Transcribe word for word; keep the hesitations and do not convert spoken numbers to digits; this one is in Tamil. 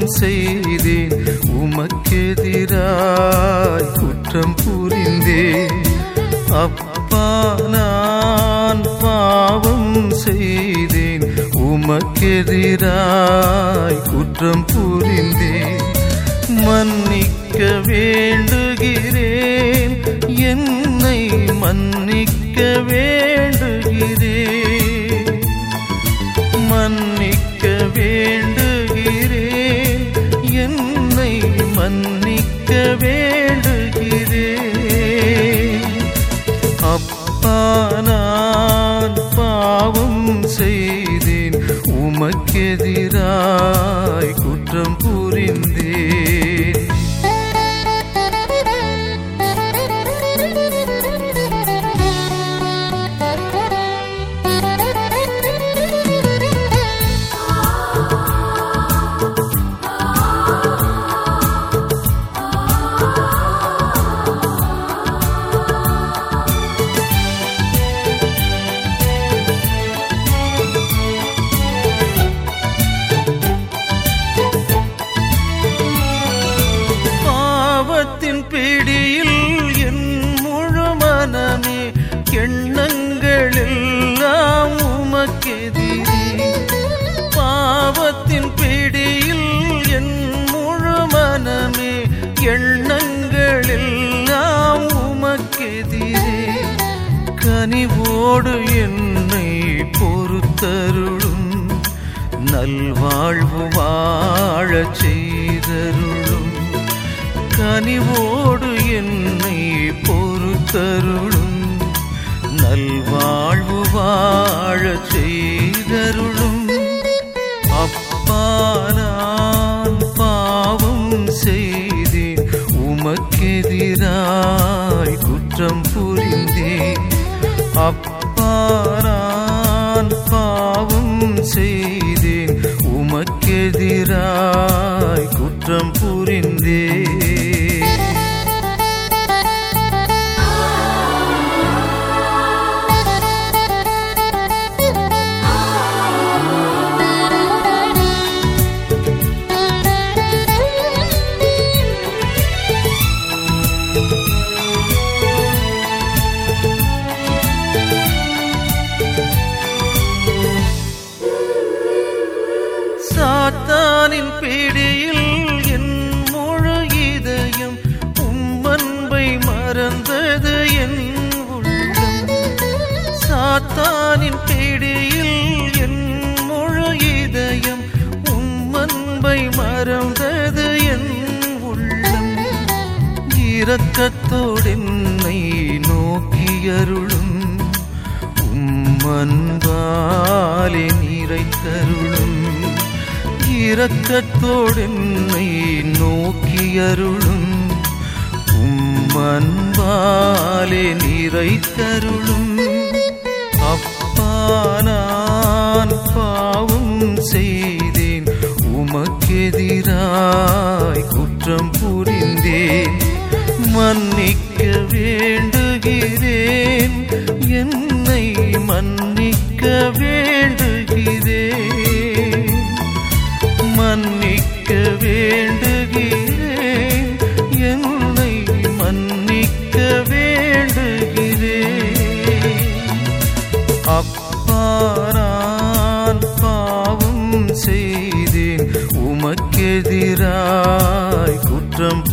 செய்தேன், உமக்கெதிராய் குற்றம் புரிந்தேன். அப்பா நான் பாவம் செய்தேன், உமக்கெதிராய் குற்றம் புரிந்தேன். மன்னிக்க வேண்டுகிறேன், என்னை மன்னிக்க வேண்டுகிறேன். மன்னிக்க வேண்டுகிறேன், என்னை மன்னிக்க வேண்டுகிறேன். அப்பா நான் பாவம் செய்தேன், உமக்கெதிராய் குற்றம் புரிந்தேன். பிடியில் என் முழு மனமே, எண்ணங்கள் எல்லாம் உமக்கெதிரே. பாவத்தின் பிடியில் என் முழு மனமே, எண்ணங்கள் எல்லாம் உமக்கெதிரே. கனிவோடு என்னை பொறுத்தருளும், நல்வாழ்வு வாழச் செய்தருளும். கனிவோடு என்னை பொறுத்தருளும், நல்வாழ்வு வாழச் செய்தருளும். அப்பா நான் பாவம் செய்தேன், உமக்கெதிராய் குற்றம் புரிந்தேன். அப்பா நான் பாவம் செய்தேன், உமக்கெதிராய் குற்றம் புரிந்தேன். சாத்தானின் பிடியில் என் முழு இதயம், உம்மன்பை மறந்தது என் உள்ளம். சாத்தானின் பிடியில் என் முழு இதயம், உம்மன்பை மறந்தது என் உள்ளம். இரக்கத்தோடு என்னை நோக்கியருளும், உம்மன்பாலே நிறைத்தருளும். இரக்கத்தோடு என்னை நோக்கியருளும், உம்மன்பாலே நிறைத்தருளும். அப்பா நான் பாவம் செய்தேன், உமக்கெதிராய் குற்றம் புரிந்தேன். மன்னிக்க வேண்டுகிறேன், என்னை மன்னிக்க வேண்டுகிறேன். மன்னிக்க வேண்டுகிறேன், என்னை மன்னிக்க வேண்டுகிறேன். அப்பா நான் பாவம் செய்தேன், உமக்கெதிராய் குற்றம்